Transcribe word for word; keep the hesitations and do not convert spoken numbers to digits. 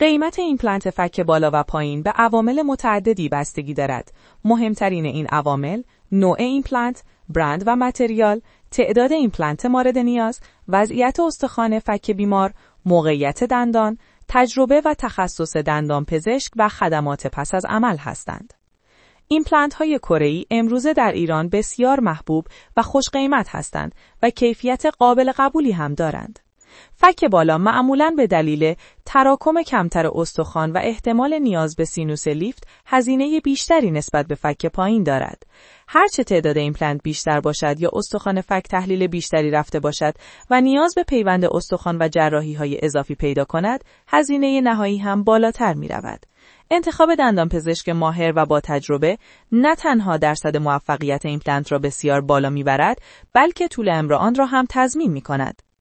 قیمت ایمپلنت فک بالا و پایین به عوامل متعددی بستگی دارد. مهمترین این عوامل نوع ایمپلنت، برند و متریال، تعداد ایمپلنت مورد نیاز، وضعیت استخوان فک بیمار، موقعیت دندان، تجربه و تخصص دندانپزشک و خدمات پس از عمل هستند. ایمپلنت های کره‌ای امروزه در ایران بسیار محبوب و خوش قیمت هستند و کیفیت قابل قبولی هم دارند. فک بالا معمولاً به دلیل تراکم کمتر استخوان و احتمال نیاز به سینوس لیفت هزینه بیشتری نسبت به فک پایین دارد. هرچه تعداد ایمپلنت بیشتر باشد یا استخوان فک تحلیل بیشتری رفته باشد و نیاز به پیوند استخوان و جراحی‌های اضافی پیدا کند، هزینه نهایی هم بالاتر می‌رود. انتخاب دندانپزشک ماهر و با تجربه نه تنها درصد موفقیت ایمپلنت را بسیار بالا می‌برد، بلکه طول عمر آن را هم تضمین می‌کند.